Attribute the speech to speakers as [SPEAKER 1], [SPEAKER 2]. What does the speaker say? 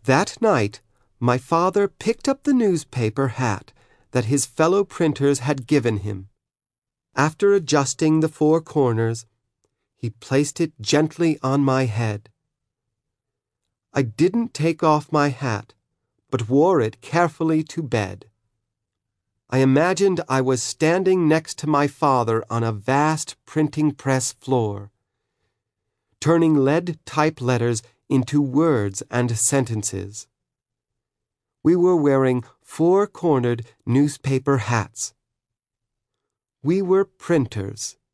[SPEAKER 1] That night, my father picked up the newspaper hat that his fellow printers had given him. After adjusting the four corners, he placed it gently on my head. I didn't take off my hat, but wore it carefully to bed. I imagined I was standing next to my father on a vast printing press floor, turning lead type letters into words and sentences. We were wearing four-cornered newspaper hats. We were printers.